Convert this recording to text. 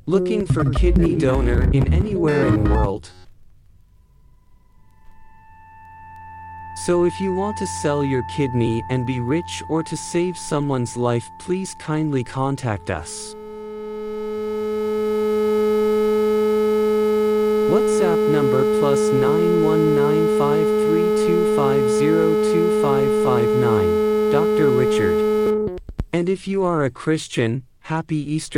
Looking for kidney donor in anywhere in world. So if you want to sell your kidney and be rich or to save someone's life, please kindly contact us. WhatsApp number +9195325025559. Dr. Richard. And if you are a Christian, Happy Easter.